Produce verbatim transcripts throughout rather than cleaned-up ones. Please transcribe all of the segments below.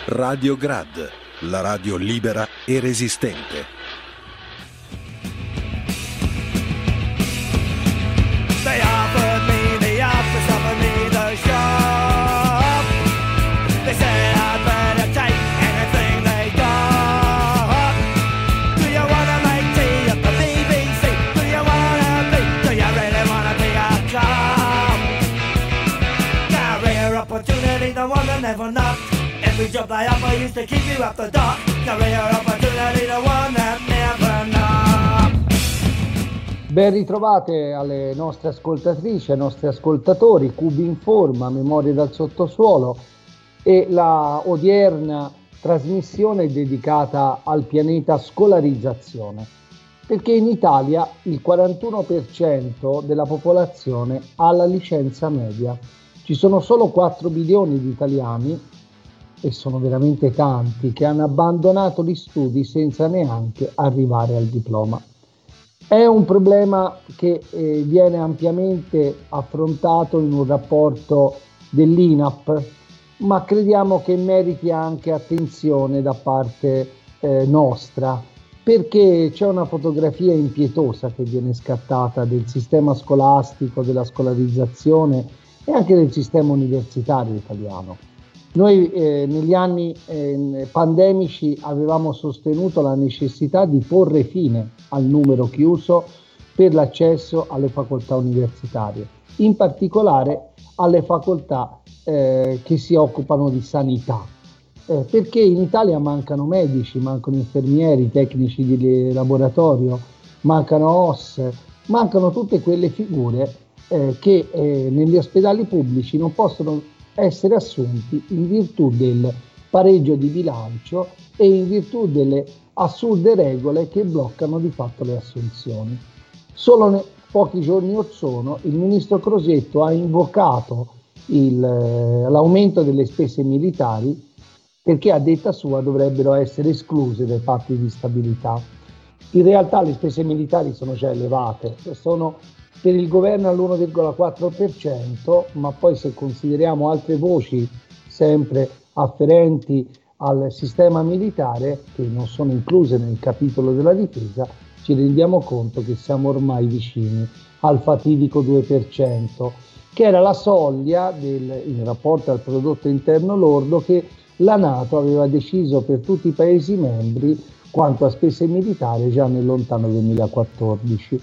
Radio Grad, la radio libera e resistente. They offered me the office, offered me the shop. They said I'd better take anything they got. Do you wanna make tea at the B B C? Do you wanna be, do you really wanna be a cop? Career opportunity, the one that never knocked. Every job they offer used to keep you up the dock. Career opportunity, the one that never knocked. Ben ritrovate alle nostre ascoltatrici, ai nostri ascoltatori, Cubi Informa, Memorie dal sottosuolo e la odierna trasmissione dedicata al pianeta scolarizzazione, perché in Italia il quarantuno per cento della popolazione ha la licenza media. Ci sono solo quattro milioni di italiani, e sono veramente tanti, che hanno abbandonato gli studi senza neanche arrivare al diploma. È un problema che eh, viene ampiamente affrontato in un rapporto dell'I N A P, ma crediamo che meriti anche attenzione da parte eh, nostra, perché c'è una fotografia impietosa che viene scattata del sistema scolastico, della scolarizzazione e anche del sistema universitario italiano. Noi eh, negli anni eh, pandemici avevamo sostenuto la necessità di porre fine al numero chiuso per l'accesso alle facoltà universitarie, in particolare alle facoltà eh, che si occupano di sanità, eh, perché in Italia mancano medici, mancano infermieri, tecnici di laboratorio, mancano O S, mancano tutte quelle figure eh, che eh, negli ospedali pubblici non possono essere assunti in virtù del pareggio di bilancio e in virtù delle assurde regole che bloccano di fatto le assunzioni. Solo ne, pochi giorni or sono il ministro Crosetto ha invocato il, l'aumento delle spese militari perché a detta sua dovrebbero essere escluse dai patti di stabilità. In realtà le spese militari sono già elevate, sono per il governo all'uno virgola quattro per cento, ma poi se consideriamo altre voci sempre afferenti al sistema militare, che non sono incluse nel capitolo della difesa, ci rendiamo conto che siamo ormai vicini al fatidico due per cento, che era la soglia del, in rapporto al prodotto interno lordo che la NATO aveva deciso per tutti i Paesi membri quanto a spese militari già nel lontano duemilaquattordici.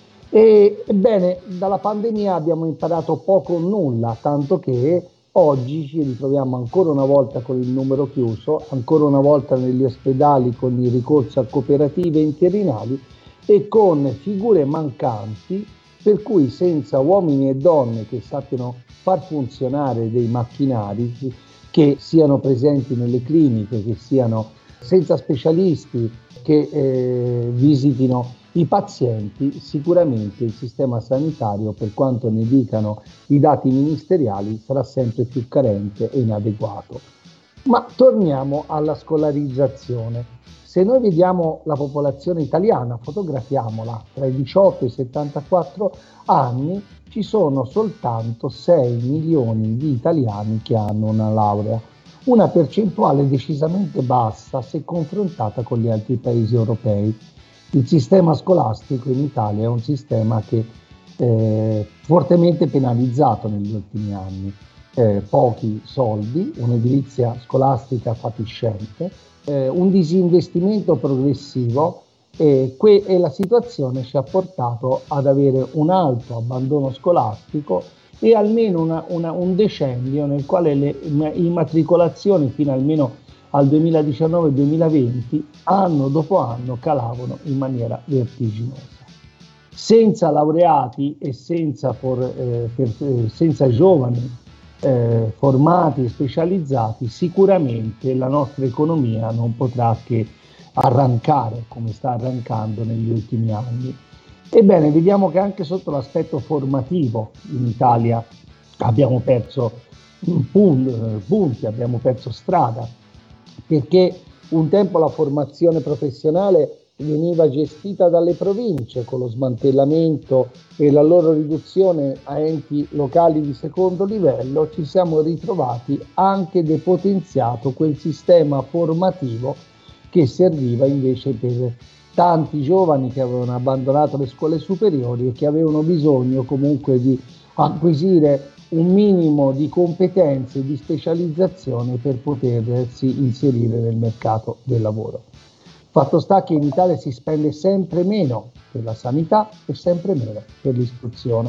E, ebbene, dalla pandemia abbiamo imparato poco o nulla, tanto che oggi ci ritroviamo ancora una volta con il numero chiuso, ancora una volta negli ospedali con il ricorso a cooperative interinali e con figure mancanti, per cui senza uomini e donne che sappiano far funzionare dei macchinari, che siano presenti nelle cliniche, che siano senza specialisti che eh, visitino i pazienti, sicuramente il sistema sanitario, per quanto ne dicano i dati ministeriali, sarà sempre più carente e inadeguato. Ma torniamo alla scolarizzazione. Se noi vediamo la popolazione italiana, fotografiamola, tra i diciotto e i settantaquattro anni, ci sono soltanto sei milioni di italiani che hanno una laurea, una percentuale decisamente bassa se confrontata con gli altri paesi europei. Il sistema scolastico in Italia è un sistema che è eh, fortemente penalizzato negli ultimi anni. Eh, pochi soldi, un'edilizia scolastica fatiscente, eh, un disinvestimento progressivo e, que- e la situazione ci ha portato ad avere un alto abbandono scolastico e almeno una, una, un decennio nel quale le immatricolazioni fino almeno al duemiladiciannove duemilaventi, anno dopo anno, calavano in maniera vertiginosa. Senza laureati e senza, for, eh, per, eh, senza giovani eh, formati e specializzati, sicuramente la nostra economia non potrà che arrancare come sta arrancando negli ultimi anni. Ebbene, vediamo che anche sotto l'aspetto formativo in Italia abbiamo perso punti, abbiamo perso strada, perché un tempo la formazione professionale veniva gestita dalle province con lo smantellamento e la loro riduzione a enti locali di secondo livello, ci siamo ritrovati anche depotenziato quel sistema formativo che serviva invece per tanti giovani che avevano abbandonato le scuole superiori e che avevano bisogno comunque di acquisire un minimo di competenze e di specializzazione per potersi inserire nel mercato del lavoro. Fatto sta che in Italia si spende sempre meno per la sanità e sempre meno per l'istruzione.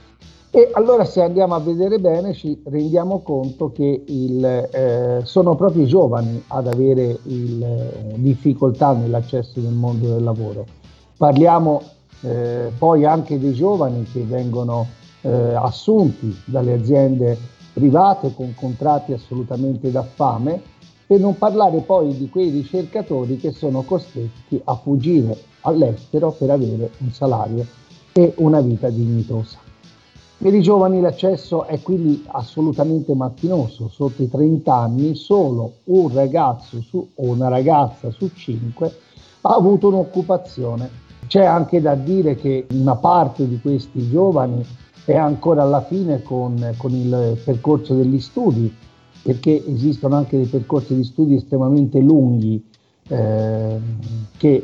E allora, se andiamo a vedere bene, ci rendiamo conto che il, eh, sono proprio i giovani ad avere il, eh, difficoltà nell'accesso nel mondo del lavoro. Parliamo eh, poi anche dei giovani che vengono eh, assunti dalle aziende private con contratti assolutamente da fame, per non parlare poi di quei ricercatori che sono costretti a fuggire all'estero per avere un salario e una vita dignitosa. Per i giovani l'accesso è quindi assolutamente macchinoso. Sotto i trenta anni solo un ragazzo su, o una ragazza su cinque ha avuto un'occupazione. C'è anche da dire che una parte di questi giovani è ancora alla fine con, con il percorso degli studi, perché esistono anche dei percorsi di studi estremamente lunghi eh, che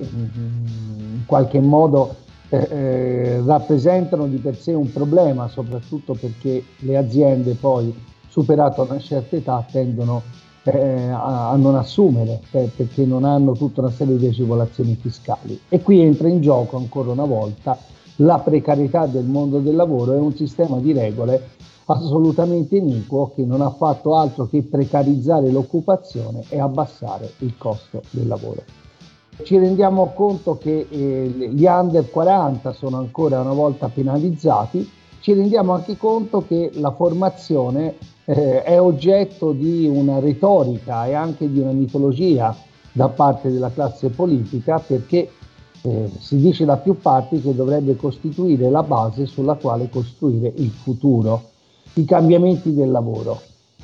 in qualche modo eh, eh, rappresentano di per sé un problema, soprattutto perché le aziende poi, superata una certa età, tendono eh, a, a non assumere eh, perché non hanno tutta una serie di agevolazioni fiscali. E qui entra in gioco ancora una volta la precarietà del mondo del lavoro e un sistema di regole assolutamente iniquo che non ha fatto altro che precarizzare l'occupazione e abbassare il costo del lavoro. Ci rendiamo conto che eh, gli under quaranta sono ancora una volta penalizzati, ci rendiamo anche conto che la formazione eh, è oggetto di una retorica e anche di una mitologia da parte della classe politica, perché eh, si dice da più parti che dovrebbe costituire la base sulla quale costruire il futuro, i cambiamenti del lavoro.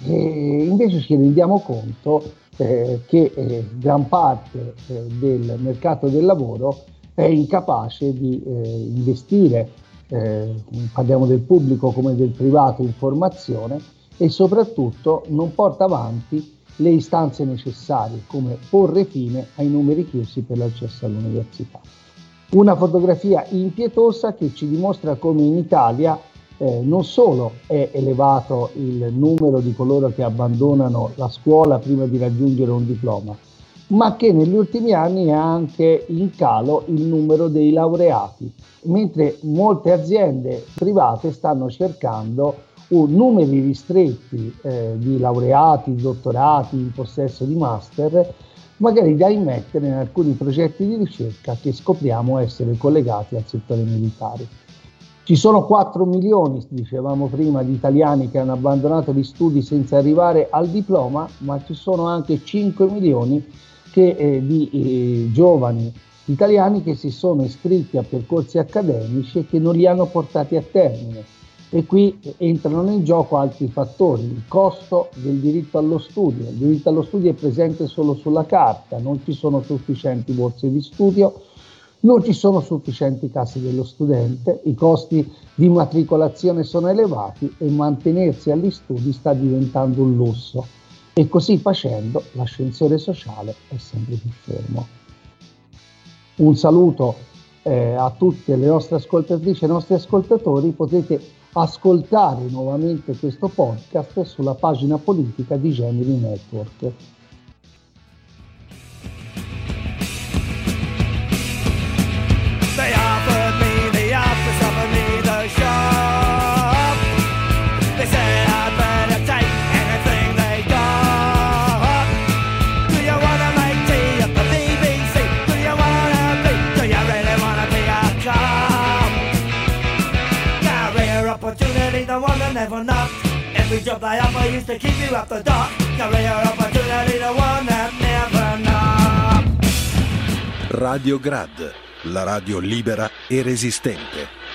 E invece ci rendiamo conto eh, che eh, gran parte eh, del mercato del lavoro è incapace di eh, investire, eh, parliamo del pubblico come del privato, in formazione, e soprattutto non porta avanti le istanze necessarie, come porre fine ai numeri chiusi per l'accesso all'università. Una fotografia impietosa che ci dimostra come in Italia Eh, non solo è elevato il numero di coloro che abbandonano la scuola prima di raggiungere un diploma, ma che negli ultimi anni è anche in calo il numero dei laureati, mentre molte aziende private stanno cercando un numeri ristretti eh, di laureati, dottorati in possesso di master, magari da immettere in alcuni progetti di ricerca che scopriamo essere collegati al settore militare. Ci sono quattro milioni, dicevamo prima, di italiani che hanno abbandonato gli studi senza arrivare al diploma, ma ci sono anche cinque milioni che, eh, di eh, giovani italiani che si sono iscritti a percorsi accademici e che non li hanno portati a termine. E qui entrano in gioco altri fattori: il costo del diritto allo studio. Il diritto allo studio è presente solo sulla carta, non ci sono sufficienti borse di studio, non ci sono sufficienti case dello studente, i costi di matricolazione sono elevati e mantenersi agli studi sta diventando un lusso, e così facendo l'ascensore sociale è sempre più fermo. Un saluto eh, a tutte le nostre ascoltatrici e ai nostri ascoltatori. Potete ascoltare nuovamente questo podcast sulla pagina politica di Gemini Network. They offered me the office, offered me the shop. They said I'd better take anything they got. Do you wanna make tea at the B B C? Do you wanna be, do you really wanna be a cop? Career opportunity, the one that never knocked. Every job they offer used to keep you up the dock. Career opportunity, the one that never knocked. Radio Grad, la radio libera e resistente.